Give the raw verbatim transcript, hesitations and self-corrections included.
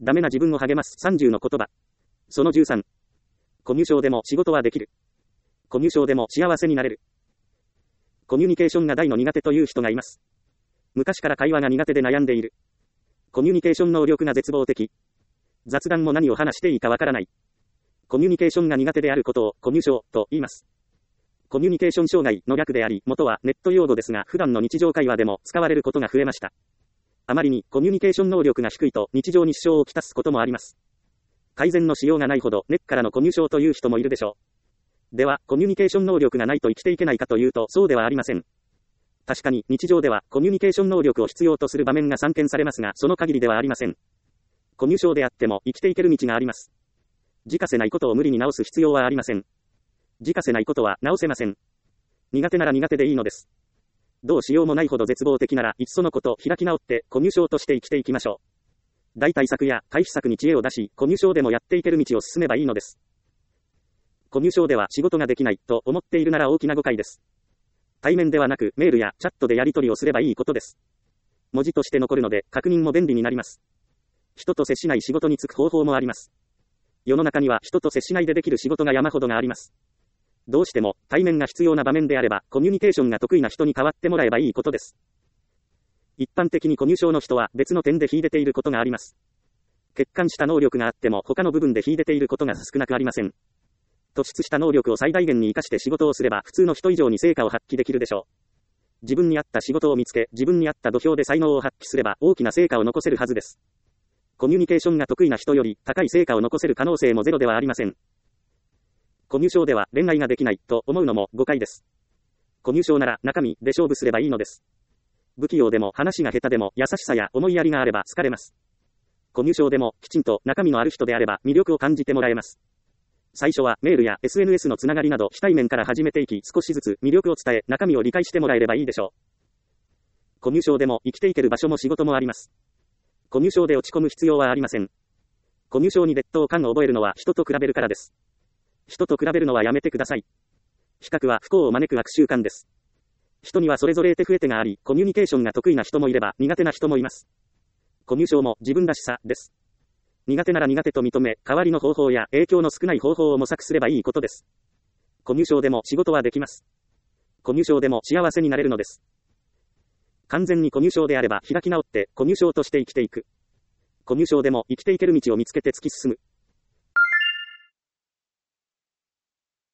ダメな自分を励ますさんじゅうの言葉。そのじゅうさん。コミュ障でも仕事はできる。コミュ障でも幸せになれる。コミュニケーションが大の苦手という人がいます。昔から会話が苦手で悩んでいる。コミュニケーション能力が絶望的。雑談も何を話していいかわからない。コミュニケーションが苦手であることをコミュ障と言います。コミュニケーション障害の略であり、元はネット用語ですが、普段の日常会話でも使われることが増えました。あまりにコミュニケーション能力が低いと日常に支障をきたすこともあります。改善のしようがないほど根っからのコミュ障という人もいるでしょう。では、コミュニケーション能力がないと生きていけないかというと、そうではありません。確かに日常ではコミュニケーション能力を必要とする場面が散見されますが、その限りではありません。コミュ障であっても生きていける道があります。自家せないことを無理に直す必要はありません。自家せないことは直せません。苦手なら苦手でいいのです。どうしようもないほど絶望的なら、いっそのこと開き直ってコミュ障として生きていきましょう。大対策や回避策に知恵を出し、コミュ障でもやっていける道を進めばいいのです。コミュ障では仕事ができないと思っているなら大きな誤解です。対面ではなくメールやチャットでやり取りをすればいいことです。文字として残るので確認も便利になります。人と接しない仕事に就く方法もあります。世の中には人と接しないでできる仕事が山ほどがあります。どうしても対面が必要な場面であればコミュニケーションが得意な人に代わってもらえばいいことです。一般的にコミュ障の人は別の点で秀でていることがあります。欠陥した能力があっても他の部分で秀でていることが少なくありません。突出した能力を最大限に活かして仕事をすれば普通の人以上に成果を発揮できるでしょう。自分に合った仕事を見つけ、自分に合った土俵で才能を発揮すれば大きな成果を残せるはずです。コミュニケーションが得意な人より高い成果を残せる可能性もゼロではありません。コミュ障では恋愛ができないと思うのも誤解です。コミュ障なら中身で勝負すればいいのです。不器用でも話が下手でも優しさや思いやりがあれば好かれます。コミュ障でもきちんと中身のある人であれば魅力を感じてもらえます。最初はメールや エスエヌエス のつながりなど非対面から始めていき、少しずつ魅力を伝え中身を理解してもらえればいいでしょう。コミュ障でも生きていける場所も仕事もあります。コミュ障で落ち込む必要はありません。コミュ障に劣等感を覚えるのは人と比べるからです。人と比べるのはやめてください。比較は不幸を招く悪習慣です。人にはそれぞれ得手不得手があり、コミュニケーションが得意な人もいれば苦手な人もいます。コミュ障も自分らしさです。苦手なら苦手と認め、代わりの方法や影響の少ない方法を模索すればいいことです。コミュ障でも仕事はできます。コミュ障でも幸せになれるのです。完全にコミュ障であれば開き直ってコミュ障として生きていく。コミュ障でも生きていける道を見つけて突き進む。